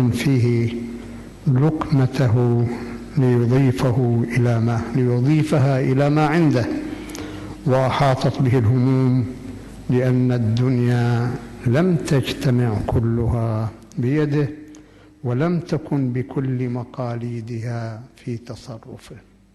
فيه لقمته ليضيفها إلى ما عنده، وأحاطت به الهموم، لأن الدنيا لم تجتمع كلها بيده، ولم تكن بكل مقاليدها في تصرفه.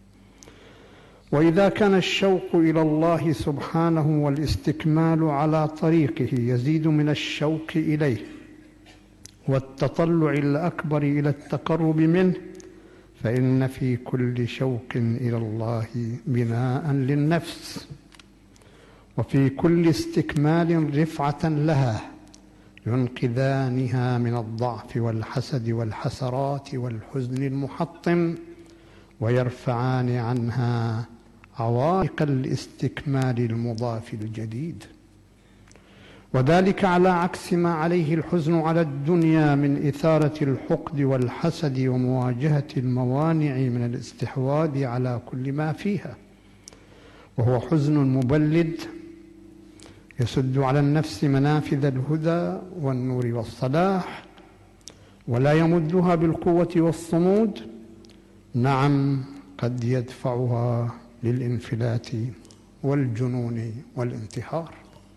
وإذا كان الشوق إلى الله سبحانه والاستكمال على طريقه يزيد من الشوق إليه والتطلع الأكبر إلى التقرب منه، فإن في كل شوق إلى الله بناء للنفس، وفي كل استكمال رفعة لها، ينقذانها من الضعف والحسد والحسرات والحزن المحطم، ويرفعان عنها عوائق الاستكمال المضاف الجديد. وذلك على عكس ما عليه الحزن على الدنيا من إثارة الحقد والحسد ومواجهة الموانع من الاستحواذ على كل ما فيها، وهو حزن مبلد يسد على النفس منافذ الهدى والنور والصلاح، ولا يمدها بالقوة والصمود. نعم، قد يدفعها للانفلات والجنون والانتحار.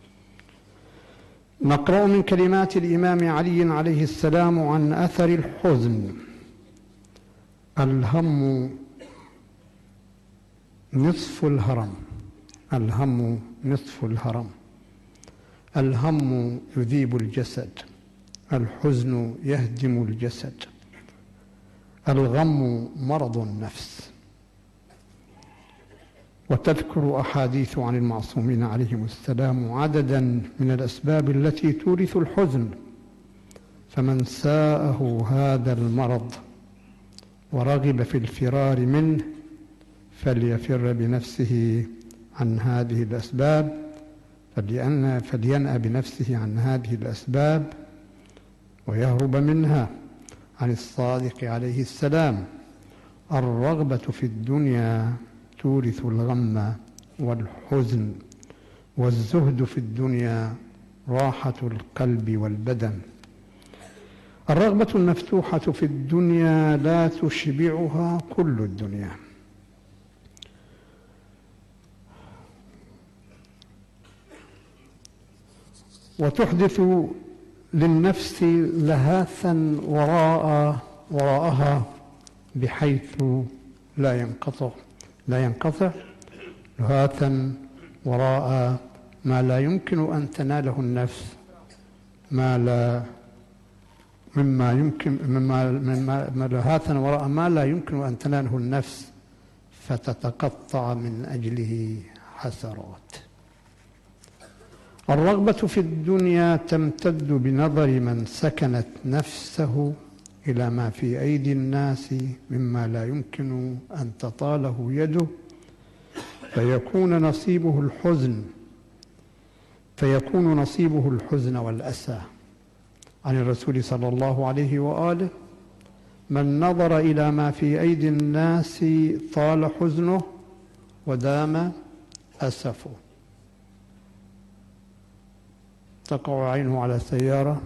نقرأ من كلمات الإمام علي عليه السلام عن أثر الحزن: الهم نصف الهرم. الهم نصف الهرم. الهم يذيب الجسد، الحزن يهدم الجسد، الغم مرض النفس. وتذكر أحاديث عن المعصومين عليهم السلام عددا من الأسباب التي تورث الحزن، فمن ساءه هذا المرض ورغب في الفرار منه فليفر بنفسه عن هذه الأسباب، فلينأ بنفسه عن هذه الأسباب ويهرب منها. عن الصادق عليه السلام: الرغبة في الدنيا تورث الغم والحزن، والزهد في الدنيا راحة القلب والبدن. الرغبة المفتوحة في الدنيا لا تشبعها كل الدنيا، وتحدث للنفس لهاثا وراءها بحيث لا ينقطع لهاثا وراء ما لا يمكن أن تناله النفس، لهاثا وراء ما لا يمكن أن تناله النفس، فتتقطع من أجله حسرات. الرغبة في الدنيا تمتد بنظر من سكنت نفسه إلى ما في أيدي الناس مما لا يمكن أن تطاله يده، فيكون نصيبه الحزن والأسى. عن الرسول صلى الله عليه وآله: من نظر إلى ما في أيدي الناس طال حزنه ودام أسفه. تقع عينه على سيارة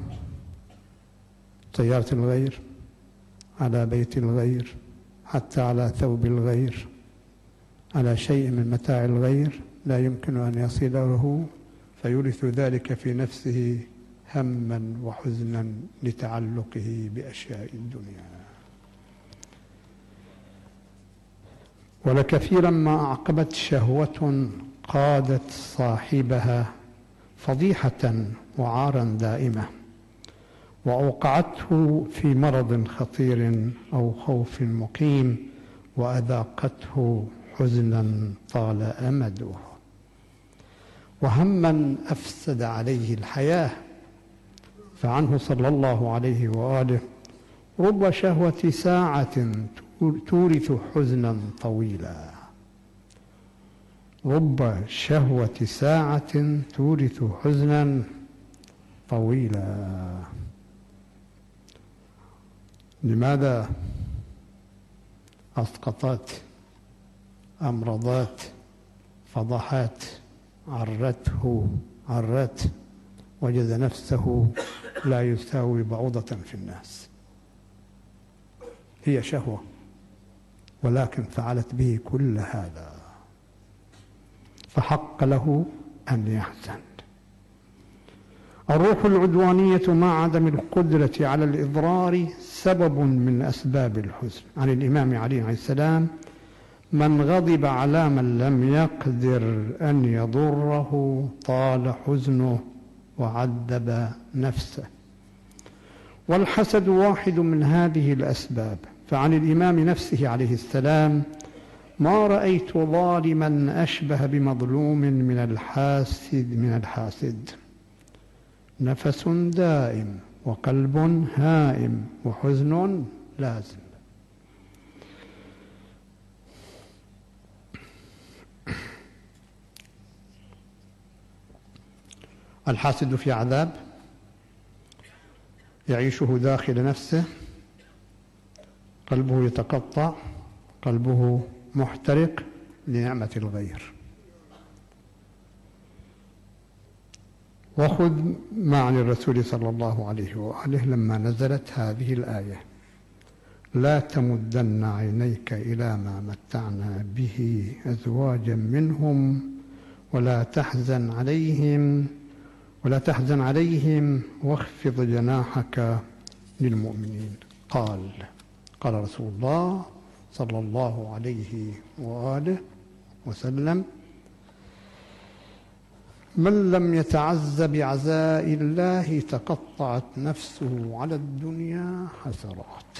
الغير، على بيت الغير، حتى على ثوب الغير، على شيء من متاع الغير لا يمكن أن يصل له، فيورث ذلك في نفسه هما وحزنا لتعلقه بأشياء الدنيا. ولكثيرا ما أعقبت شهوة قادت صاحبها فضيحة وعارا دائمة، وأوقعته في مرض خطير أو خوف مقيم، وأذاقته حزنا طال أمده، وهما أفسد عليه الحياة. فعنه صلى الله عليه وآله: رب شهوة ساعة تورث حزنا طويلا. رب شهوة ساعة تورث حزنا طويلا. لماذا أسقطت، أمرضت، فضحت، عرت، وجد نفسه لا يساوي بعوضة في الناس. هي شهوة، ولكن فعلت به كل هذا، فحق له أن يحزن. الروح العدوانية مع عدم القدرة على الإضرار سبب من أسباب الحزن. عن الإمام علي عليه السلام: من غضب على من لم يقدر أن يضره طال حزنه وعذب نفسه. والحسد واحد من هذه الأسباب. فعن الإمام نفسه عليه السلام: ما رأيت ظالما أشبه بمظلوم من الحاسد. نفس دائم وقلب هائم وحزن لازم. الحاسد في عذاب يعيشه داخل نفسه، قلبه يتقطع، قلبه محترق لنعمة الغير. وخذ ما عن الرسول صلى الله عليه وآله لما نزلت هذه الآية: لا تمدن عينيك إلى ما متعنا به أزواجا منهم ولا تحزن عليهم واخفض جناحك للمؤمنين. قال رسول الله صلى الله عليه وآله وسلم: من لم يتعز بعزاء الله تقطعت نفسه على الدنيا حسرات،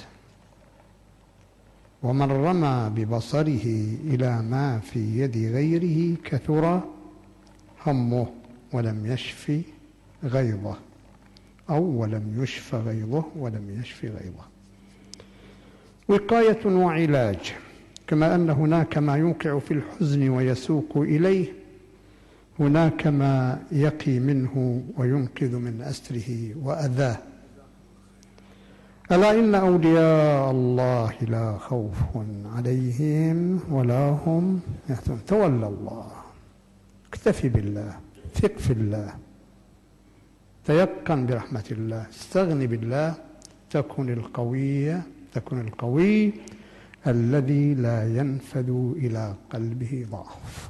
ومن رمى ببصره إلى ما في يد غيره كثر همه ولم يشف غيظه، أو ولم يشف غيظه ولم يشف غيظه. وقاية وعلاج. كما أن هناك ما يوقع في الحزن ويسوق إليه، هناك ما يقي منه وينقذ من أسره وأذاه. ألا إن أولياء الله لا خوف عليهم ولا هم يحزنون. تولى الله، اكتفي بالله، ثق في الله، تيقن برحمة الله، استغن بالله، تكن القوي الذي لا ينفذ إلى قلبه ضعف.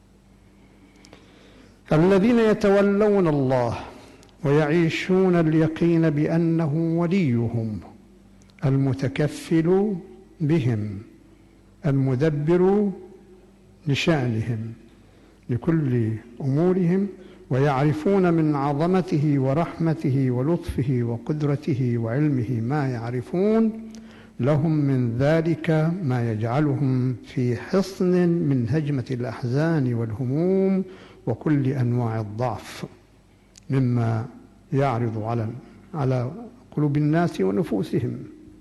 الذين يتولون الله ويعيشون اليقين بأنه وليهم المتكفل بهم المدبر لشأنهم لكل أمورهم، ويعرفون من عظمته ورحمته ولطفه وقدرته وعلمه ما يعرفون، لهم من ذلك ما يجعلهم في حصن من هجمة الأحزان والهموم وكل أنواع الضعف مما يعرض على قلوب الناس ونفوسهم،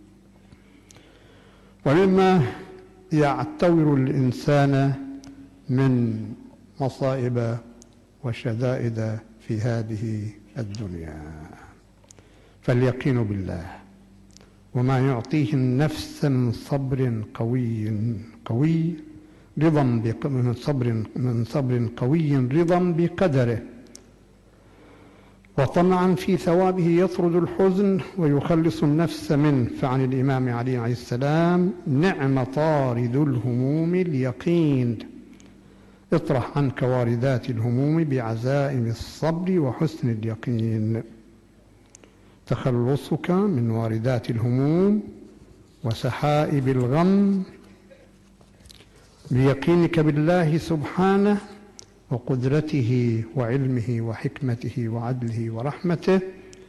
ومما يعتور الإنسان من مصائب وشدائد في هذه الدنيا. فاليقين بالله وما يعطيه النفس من صبر قوي رضا من صبر قوي رضا بقدره وطمعا في ثوابه يطرد الحزن ويخلص النفس منه. فعن الإمام علي عليه السلام: نعم طارد الهموم اليقين. اطرح عنك واردات الهموم بعزائم الصبر وحسن اليقين. تخلصك من واردات الهموم وسحائب الغم بيقينك بالله سبحانه وقدرته وعلمه وحكمته وعدله ورحمته،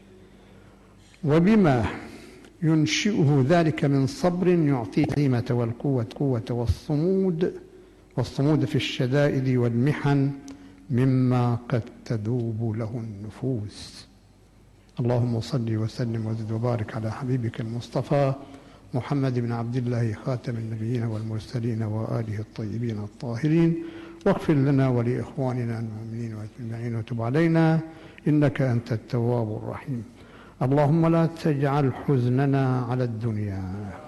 وبما ينشئه ذلك من صبر يعطيه العزيمة والقوة والصمود في الشدائد والمحن مما قد تذوب له النفوس. اللهم صل وسلم وزد وبارك على حبيبك المصطفى محمد بن عبد الله خاتم النبيين والمرسلين وآله الطيبين الطاهرين، واغفر لنا ولإخواننا المؤمنين والمؤمنين وتب علينا إنك أنت التواب الرحيم. اللهم لا تجعل حزننا على الدنيا،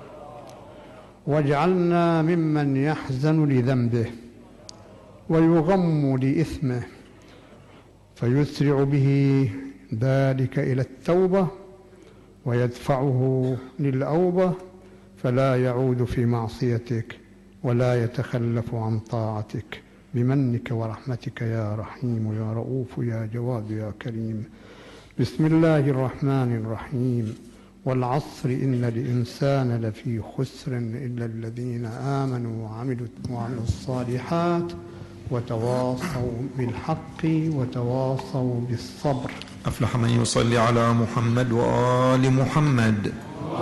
واجعلنا ممن يحزن لذنبه ويغم لإثمه فيسرع به ذلك إلى التوبة ويدفعه للأوبة فلا يعود في معصيتك ولا يتخلف عن طاعتك، بمنك ورحمتك يا رحيم يا رؤوف يا جواد يا كريم. بسم الله الرحمن الرحيم. والعصر إن الإنسان لفي خسر إلا الذين آمنوا وعملوا الصالحات وتواصوا بالحق وتواصوا بالصبر. أفلح من يصلي على محمد وآل محمد.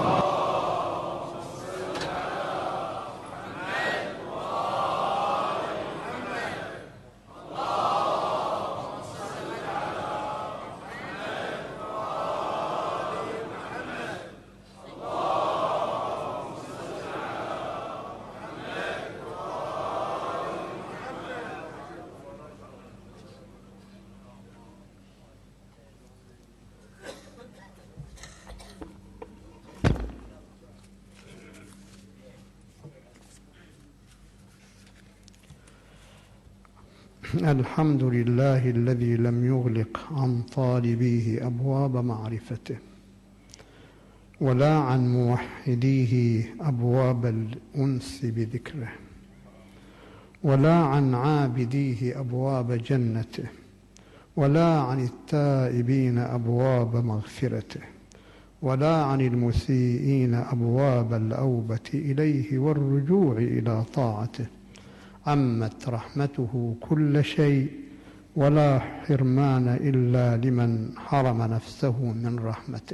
الحمد لله الذي لم يغلق عن طالبيه أبواب معرفته، ولا عن موحديه أبواب الأنس بذكره، ولا عن عابديه أبواب جنته، ولا عن التائبين أبواب مغفرته، ولا عن المسيئين أبواب الأوبة إليه والرجوع إلى طاعته. عمت رحمته كل شيء، ولا حرمان إلا لمن حرم نفسه من رحمته،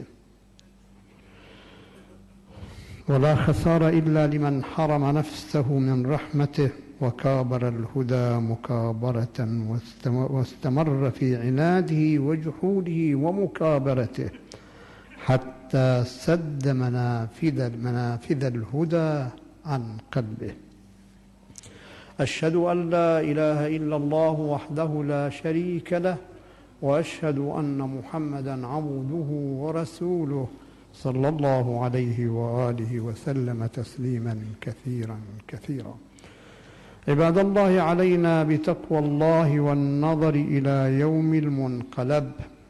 ولا خسار إلا لمن حرم نفسه من رحمته، وكابر الهدى مكابرة واستمر في عناده وجحوده ومكابرته حتى سد منافذ الهدى عن قلبه. أشهد أن لا إله إلا الله وحده لا شريك له، وأشهد أن محمدًا عبده ورسوله صلى الله عليه وآله وسلم تسليمًا كثيرًا كثيرًا. عباد الله، علينا بتقوى الله والنظر إلى يوم المنقلب،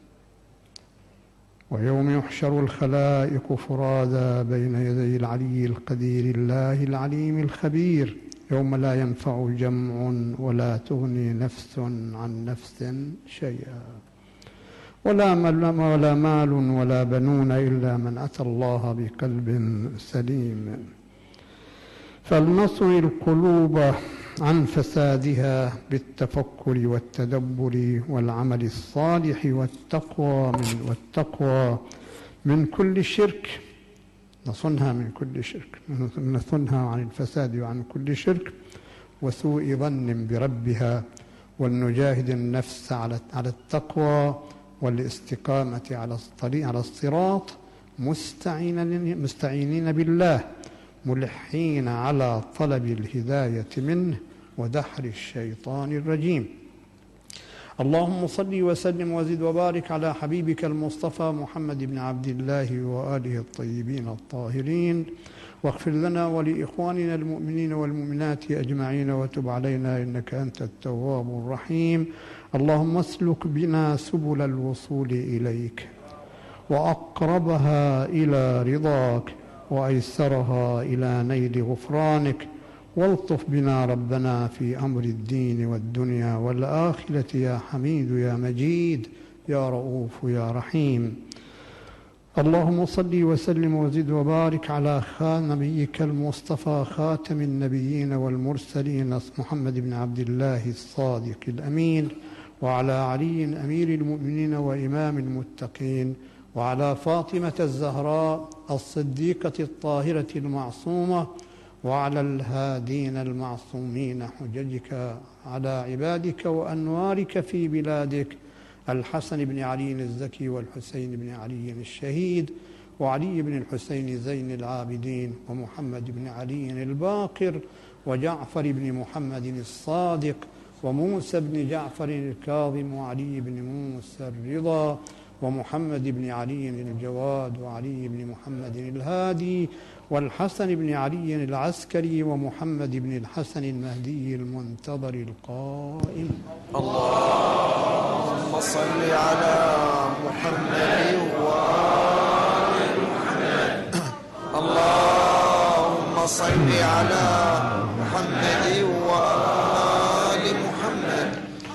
ويوم يحشر الخلائق فرادى بين يدي العلي القدير الله العليم الخبير، يوم لا ينفع جمع ولا تغني نفس عن نفس شيئا، ولا مال ولا بنون إلا من أتى الله بقلب سليم. فلنصر القلوب عن فسادها بالتفكر والتدبر والعمل الصالح والتقوى من كل شرك، نصنها من كل شرك، نصنها عن الفساد وعن كل شرك وسوء ظن بربها، ولنجاهد النفس على التقوى والاستقامة على الصراط، مستعينين بالله، ملحين على طلب الهداية منه ودحر الشيطان الرجيم. اللهم صل وسلم وزد وبارك على حبيبك المصطفى محمد بن عبد الله وآله الطيبين الطاهرين، واغفر لنا ولإخواننا المؤمنين والمؤمنات أجمعين، وتب علينا إنك أنت التواب الرحيم. اللهم اسلك بنا سبل الوصول إليك، وأقربها إلى رضاك، وأيسرها إلى نيل غفرانك، والطف بنا ربنا في أمر الدين والدنيا والآخرة يا حميد يا مجيد يا رؤوف يا رحيم. اللهم صل وسلم وزد وبارك على نبيك المصطفى خاتم النبيين والمرسلين محمد بن عبد الله الصادق الأمين، وعلى علي أمير المؤمنين وإمام المتقين، وعلى فاطمة الزهراء الصديقة الطاهرة المعصومة، وعلى الهادين المعصومين حججك على عبادك وأنوارك في بلادك، الحسن بن علي الزكي والحسين بن علي الشهيد، وعلي بن الحسين زين العابدين، ومحمد بن علي الباقر، وجعفر بن محمد الصادق، وموسى بن جعفر الكاظم، وعلي بن موسى الرضا، ومحمد بن علي الجواد، وعلي بن محمد الهادي، والحسن بن علي العسكري، ومحمد بن الحسن المهدي المنتظر القائم. اللهم صل على محمد وآل محمد. اللهم صل على محمد وآل محمد.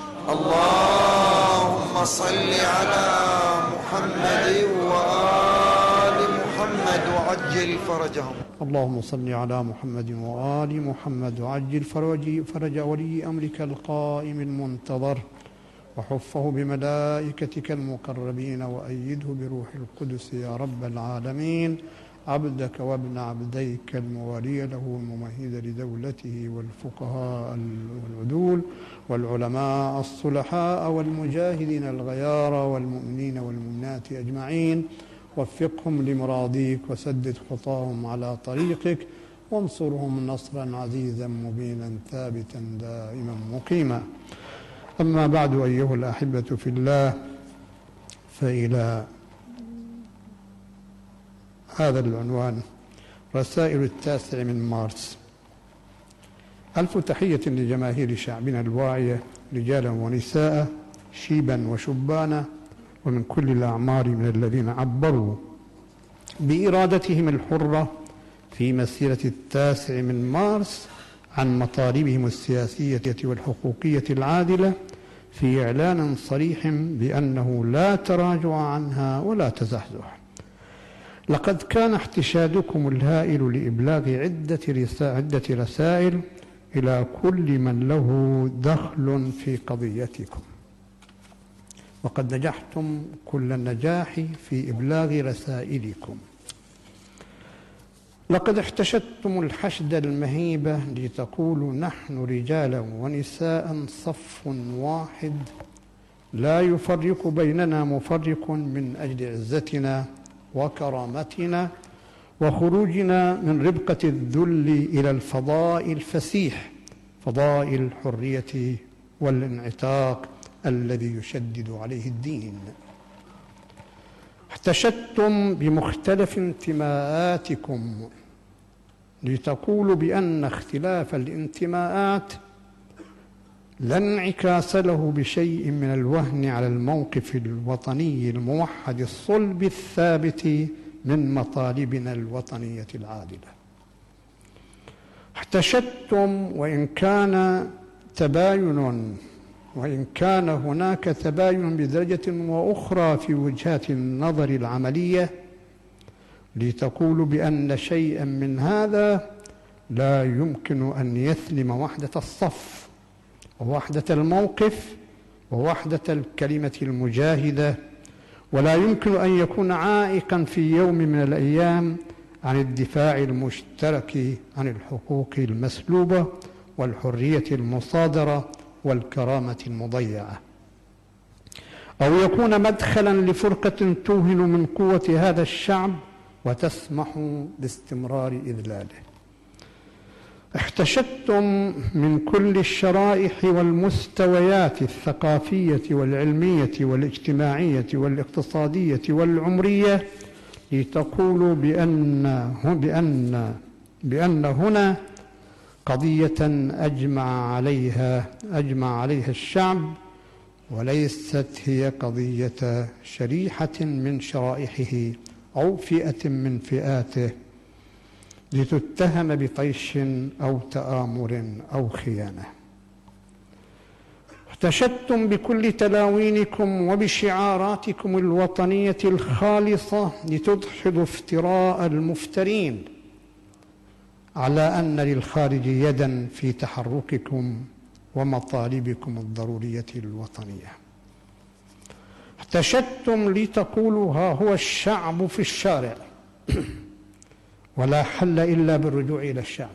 اللهم صل على محمد وآل محمد وعجل فرجهم. اللهم صل على محمد وآل محمد وعجل فرج ولي أمرك القائم المنتظر، وحفه بملائكتك المقربين، وأيده بروح القدس يا رب العالمين، عبدك وابن عبديك الموالي له الممهد لدولته، والفقهاء والعدول والعلماء الصلحاء والمجاهدين الغيار والمؤمنين والمؤمنات أجمعين، وفقهم لمراضيك وسدد خطاهم على طريقك، وانصرهم نصرا عزيزا مبينا ثابتا دائما مقيما. أما بعد أيها الأحبة في الله، فإلى هذا العنوان رسائل 9 من مارس. ألف تحية لجماهير شعبنا الواعية، رجالا ونساء، شيبا وشبانا، ومن كل الأعمار، من الذين عبروا بإرادتهم الحرة في مسيرة 9 من مارس عن مطالبهم السياسية والحقوقية العادلة، في إعلان صريح بأنه لا تراجع عنها ولا تزحزح. لقد كان احتشادكم الهائل لإبلاغ عدة رسائل إلى كل من له دخل في قضيتكم، وقد نجحتم كل النجاح في إبلاغ رسائلكم. لقد احتشدتم الحشد المهيب لتقولوا نحن رجالا ونساء صف واحد، لا يفرق بيننا مفرق، من أجل عزتنا وكرامتنا وخروجنا من ربقة الذل إلى الفضاء الفسيح، فضاء الحرية والانعتاق الذي يشدد عليه الدين. احتشدتم بمختلف انتماءاتكم لتقولوا بأن اختلاف الانتماءات لا انعكاس له بشيء من الوهن على الموقف الوطني الموحد الصلب الثابت من مطالبنا الوطنية العادلة. احتشدتم وإن كان هناك تباين بدرجة وأخرى في وجهات النظر العملية، لتقولوا بأن شيئا من هذا لا يمكن أن يثلم وحدة الصف ووحدة الموقف ووحدة الكلمة المجاهدة، ولا يمكن أن يكون عائقا في يوم من الأيام عن الدفاع المشترك عن الحقوق المسلوبة والحرية المصادرة والكرامة المضيعة، أو يكون مدخلا لفرقة توهن من قوة هذا الشعب وتسمح باستمرار إذلاله. احتشدتم من كل الشرائح والمستويات الثقافية والعلمية والاجتماعية والاقتصادية والعمرية لتقولوا بأن هنا قضية أجمع عليها الشعب، وليست هي قضية شريحة من شرائحه أو فئة من فئاته لتتهم بطيش أو تآمر أو خيانة. احتشدتم بكل تلاوينكم وبشعاراتكم الوطنية الخالصة لتدحضوا افتراء المفترين على أن للخارج يدا في تحرككم ومطالبكم الضرورية الوطنية. احتشدتم لتقولوا ها هو الشعب في الشارع، ولا حل إلا بالرجوع إلى الشعب،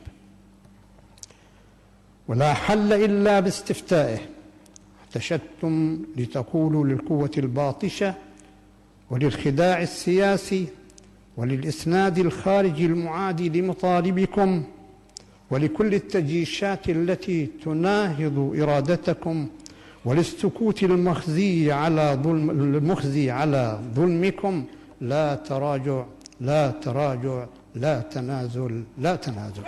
ولا حل إلا باستفتائه. احتشدتم لتقولوا للقوة الباطشة وللخداع السياسي وللإسناد الخارجي المعادي لمطالبكم ولكل التجيشات التي تناهض إرادتكم وللسكوت المخزي على ظلمكم لا تراجع، لا تراجع، لا تنازل، لا تنازل.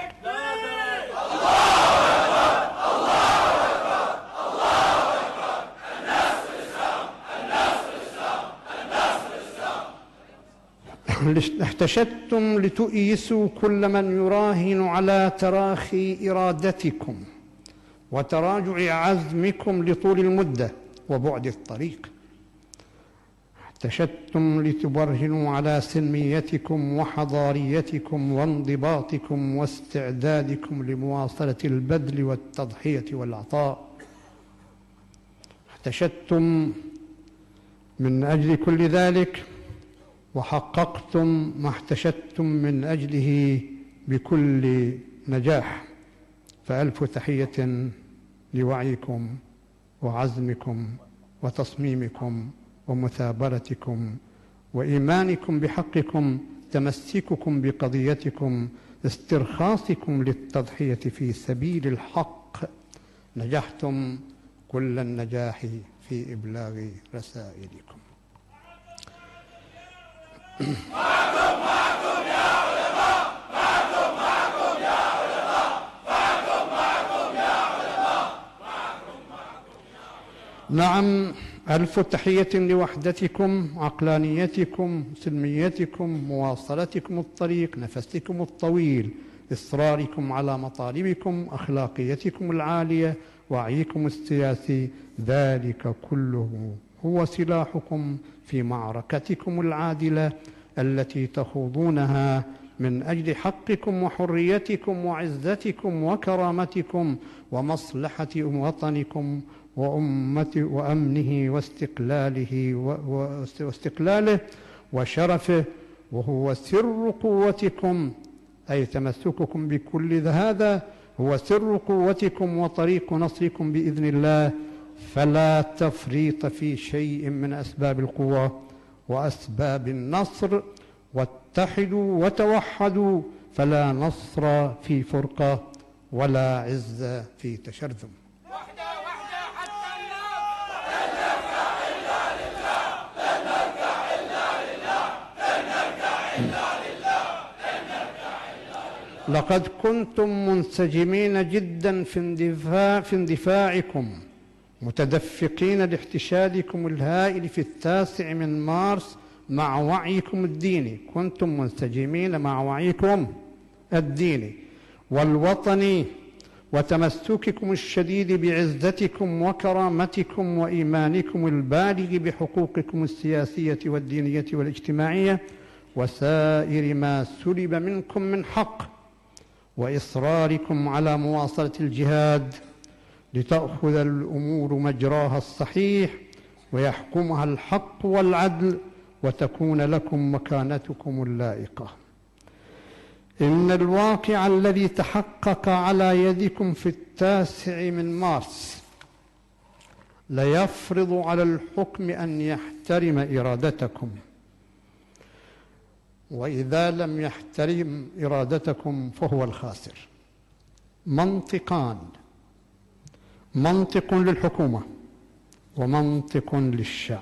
احتشدتم لتؤيسوا كل من يراهن على تراخي إرادتكم وتراجع عزمكم لطول المدة وبعد الطريق. احتشدتم لتبرهنوا على سلميتكم وحضاريتكم وانضباطكم واستعدادكم لمواصلة البذل والتضحية والعطاء. احتشدتم من أجل كل ذلك وحققتم ما احتشدتم من أجله بكل نجاح. فألف تحية لوعيكم وعزمكم وتصميمكم ومثابرتكم وإيمانكم بحقكم، تمسككم بقضيتكم، استرخاصكم للتضحية في سبيل الحق. نجحتم كل النجاح في إبلاغ رسائلكم. معكم يا علماء، معكم يا علماء، معكم يا علماء، نعم، ألف تحية لوحدتكم، عقلانيتكم، سلميتكم، مواصلتكم الطريق، نفسكم الطويل، إصراركم على مطالبكم، أخلاقيتكم العالية، وعيكم السياسي. ذلك كله هو سلاحكم في معركتكم العادلة التي تخوضونها من أجل حقكم وحريتكم وعزتكم وكرامتكم ومصلحة وطنكم وأمنه واستقلاله وشرفه. وهو سر قوتكم، أي تمسككم بكل هذا هو سر قوتكم وطريق نصركم بإذن الله. فلا تفريط في شيء من أسباب القوة وأسباب النصر. واتحدوا وتوحدوا، فلا نصر في فرقة ولا عز في تشرذم. وحدة حتى الله، لن نركع إلا لله، لن نركع إلا لله، لن نركع إلا لله، لن نركع إلا لله. لقد كنتم منسجمين جدا في اندفاعكم، متدفقين لاحتشادكم الهائل في 9 مارس مع وعيكم الديني. كنتم منسجمين مع وعيكم الديني والوطني وتمسككم الشديد بعزتكم وكرامتكم وإيمانكم البالغ بحقوقكم السياسية والدينية والاجتماعية وسائر ما سلب منكم من حق، وإصراركم على مواصلة الجهاد لتأخذ الأمور مجراها الصحيح ويحكمها الحق والعدل وتكون لكم مكانتكم اللائقة. إن الواقع الذي تحقق على يدكم في 9 مارس ليفرض على الحكم أن يحترم إرادتكم، وإذا لم يحترم إرادتكم فهو الخاسر. منطقان: منطق للحكومة ومنطق للشعب.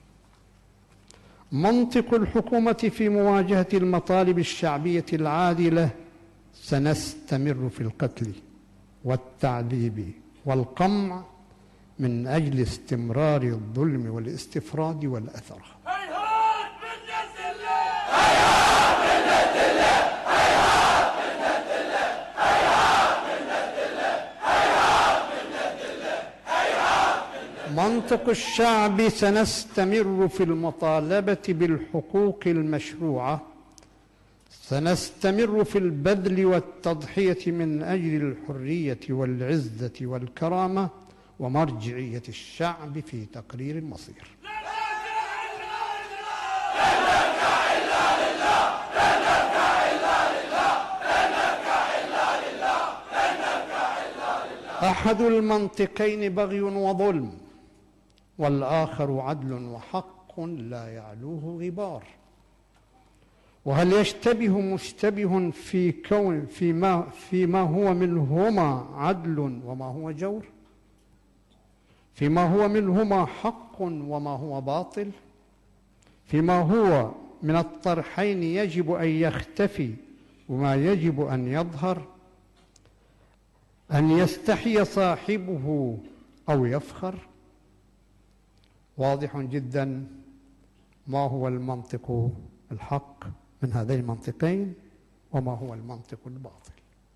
منطق الحكومة في مواجهة المطالب الشعبية العادلة: سنستمر في القتل والتعذيب والقمع من أجل استمرار الظلم والاستفراد والأثرة. هيهات ملة الله، هيهات ملة الله، هيهات ملة الله، هيهات ملة الله، هيهات ملة الله، هيهات ملة الله. منطق الشعب: سنستمر في المطالبة بالحقوق المشروعة، سنستمر في البذل والتضحية من أجل الحرية والعزة والكرامة ومرجعية الشعب في تقرير المصير. أحد المنطقين بغي وظلم، والآخر عدل وحق لا يعلوه غبار. وهل يشتبه مشتبه فيما هو منهما عدل وما هو جور؟ فيما هو منهما حق وما هو باطل؟ فيما هو من الطرحين يجب أن يختفي وما يجب أن يظهر؟ أن يستحي صاحبه أو يفخر؟ واضح جدا ما هو المنطق الحق من هذين المنطقين وما هو المنطق الباطل.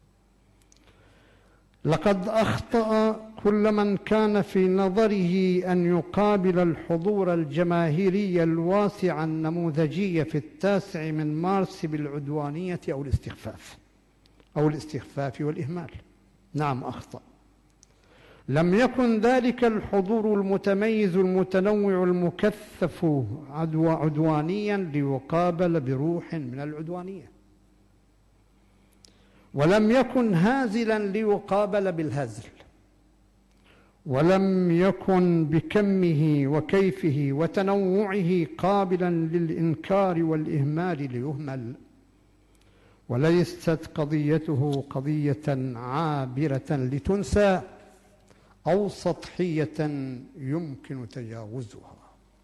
لقد أخطأ كل من كان في نظره أن يقابل الحضور الجماهيري الواسع النموذجي في 9 مارس بالعدوانية أو الاستخفاف والإهمال. نعم أخطأ. لم يكن ذلك الحضور المتميز المتنوع المكثف عدوانيا ليقابل بروح من العدوانية، ولم يكن هازلا ليقابل بالهزل، ولم يكن بكمه وكيفه وتنوعه قابلا للإنكار والإهمال ليهمل. وليست قضيته قضية عابرة لتنسى أو سطحية يمكن تجاوزها،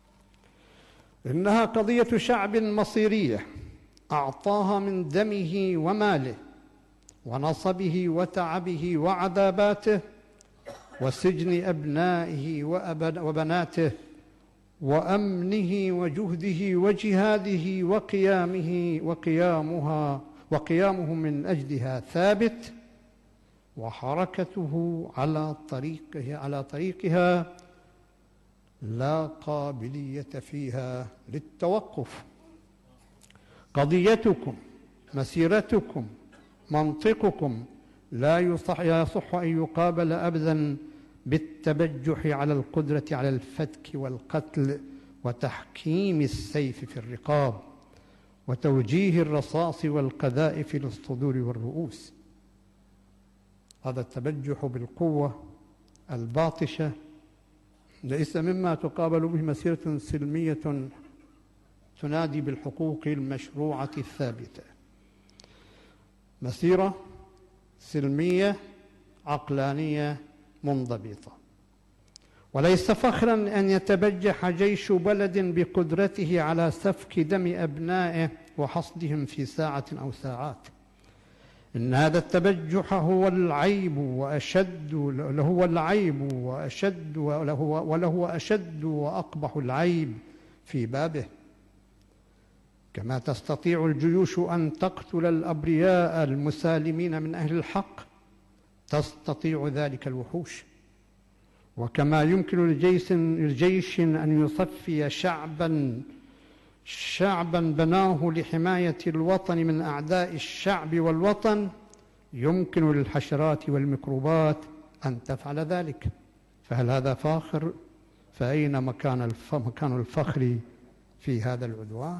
إنها قضية شعب مصيرية أعطاها من دمه وماله ونصبه وتعبه وعذاباته وسجن أبنائه وبناته وأمنه وجهده وجهاده وقيامه من أجلها ثابت، وحركته على طريقها لا قابلية فيها للتوقف. قضيتكم، مسيرتكم، منطقكم لا يصح أن يقابل أبدا بالتبجح على القدرة على الفتك والقتل وتحكيم السيف في الرقاب وتوجيه الرصاص والقذائف للصدور والرؤوس. هذا التبجح بالقوة الباطشة ليس مما تقابل به مسيرة سلمية تنادي بالحقوق المشروعة الثابتة. مسيرة سلمية عقلانية منضبطة. وليس فخرا أن يتبجح جيش بلد بقدرته على سفك دم أبنائه وحصدهم في ساعة أو ساعات. إن هذا التبجح هو العيب وأشد، وله العيب وأشد، وله أشد وأقبح العيب في بابه. كما تستطيع الجيوش أن تقتل الأبرياء المسالمين من أهل الحق، تستطيع ذلك الوحوش. وكما يمكن لجيش أن يصفي شعبا بناه لحماية الوطن من أعداء الشعب والوطن، يمكن للحشرات والميكروبات أن تفعل ذلك. فهل هذا فاخر؟ فأين مكان الفخر في هذا العدوان؟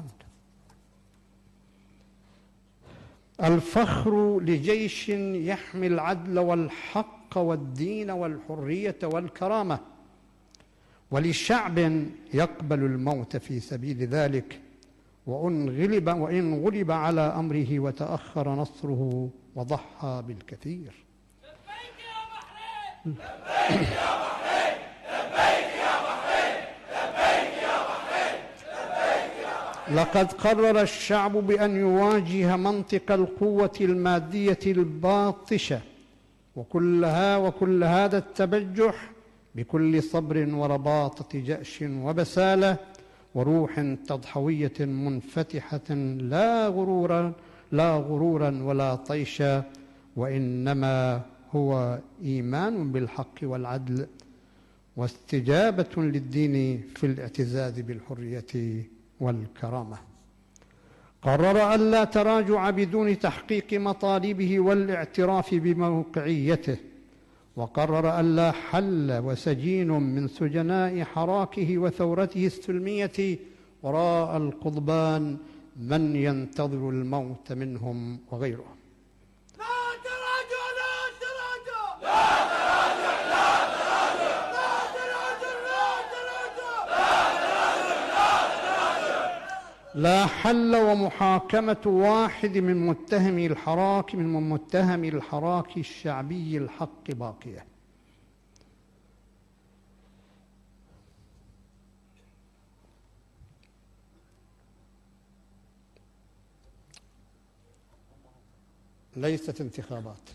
الفخر لجيش يحمي العدل والحق والدين والحرية والكرامة، ولشعب يقبل الموت في سبيل ذلك، وإن غلب على أمره وتأخر نصره وضحى بالكثير. لبيك يا بحرين، لبيك يا بحرين، لبيك يا بحرين، لبيك يا بحرين، لبيك يا بحرين. لقد قرر الشعب بأن يواجه منطق القوة المادية الباطشة وكل هذا التبجح بكل صبر ورباطة جأش وبسالة وروح تضحوية منفتحة لا غرورا ولا طيشا، وإنما هو إيمان بالحق والعدل واستجابة للدين في الاعتزاز بالحرية والكرامة. قرر ألا تراجع بدون تحقيق مطالبه والاعتراف بموقعيته، وقرر ألا حل وسجين من سجناء حراكه وثورته السلمية وراء القضبان من ينتظر الموت منهم وغيرهم. لا تراجع، لا تراجع، لا تراجع، لا تراجع، لا تراجع، لا تراجع، لا تراجع. لا حل ومحاكمة واحد من متهمي الحراك الشعبي الحق باقية. ليست انتخابات،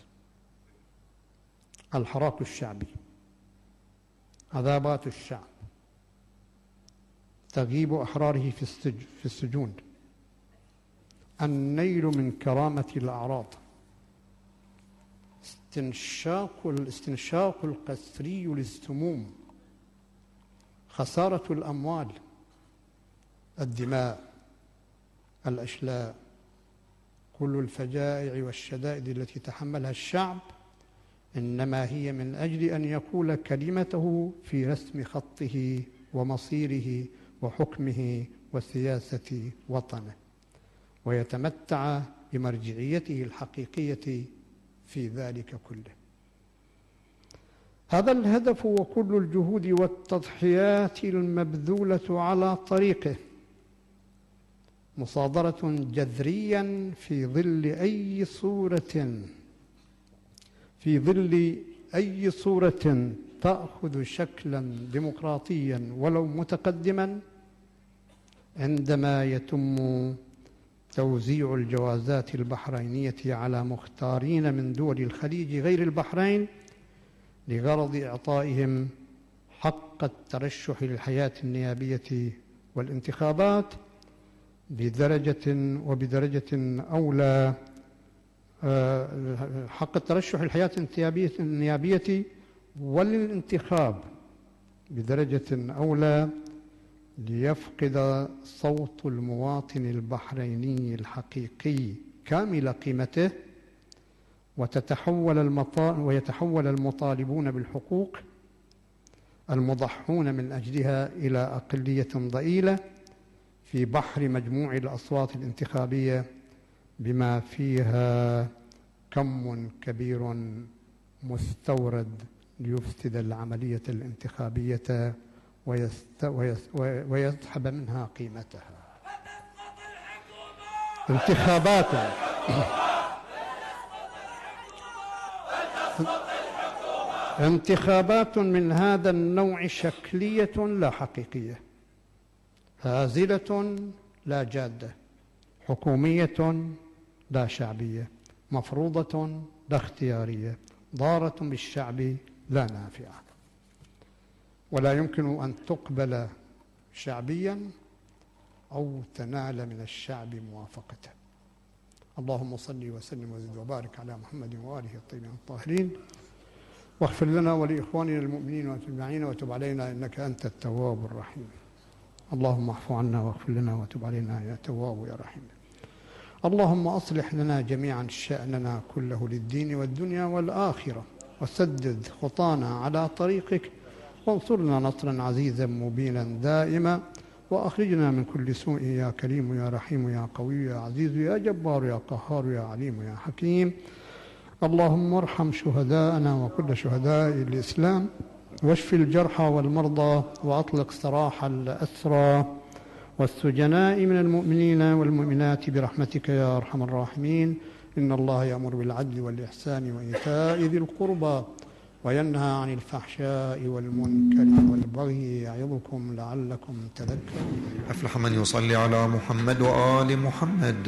الحراك الشعبي، عذابات الشعب، تغييب أحراره في السجون، النيل من كرامة الأعراض، الاستنشاق القسري للسموم، خسارة الأموال، الدماء، الأشلاء، كل الفجائع والشدائد التي تحملها الشعب إنما هي من أجل أن يقول كلمته في رسم خطه ومصيره وحكمه وسياسة وطنه، ويتمتع بمرجعيته الحقيقية في ذلك كله. هذا الهدف وكل الجهود والتضحيات المبذولة على طريقه مصادرة جذريا في ظل أي صورة تأخذ شكلا ديمقراطيا ولو متقدما عندما يتم توزيع الجوازات البحرينية على مختارين من دول الخليج غير البحرين لغرض إعطائهم حق الترشح للحياة النيابية والانتخابات بدرجة أولى، حق الترشح للحياة النيابية والانتخاب بدرجة أولى ليفقد صوت المواطن البحريني الحقيقي كامل قيمته ويتحول المطالبون بالحقوق المضحون من أجلها إلى أقلية ضئيلة في بحر مجموع الأصوات الانتخابية بما فيها كم كبير مستورد ليفسد العملية الانتخابية ويسحب منها قيمتها. انتخابات من هذا النوع شكلية لا حقيقية، هازلة لا جادة، حكومية لا شعبية، مفروضة لا اختيارية، ضارة بالشعب لا نافعة، ولا يمكن أن تقبل شعبيا أو تنال من الشعب موافقته. اللهم صل وسلم وزد وبارك على محمد وآله الطيبين الطاهرين، واغفر لنا ولإخواننا المؤمنين والمسلمين وتب علينا إنك أنت التواب الرحيم. اللهم اعف عنا واغفر لنا وتب علينا يا تواب يا رحيم. اللهم أصلح لنا جميعا شأننا كله للدين والدنيا والآخرة، وسدد خطانا على طريقك، وانصرنا نصرا عزيزا مبينا دائما، وأخرجنا من كل سوء يا كريم يا رحيم يا قوي يا عزيز يا جبار يا قهار يا عليم يا حكيم. اللهم ارحم شهداءنا وكل شهداء الإسلام، واشف الجرحى والمرضى، وأطلق سراح الأسرى والسجناء من المؤمنين والمؤمنات برحمتك يا أرحم الراحمين. إن الله يأمر بالعدل والإحسان وإيتاء ذي القربى وينهى عن الفحشاء والمنكر والبغي يعظكم لعلكم تذكرون. أفلح من يصلي على محمد وآل محمد.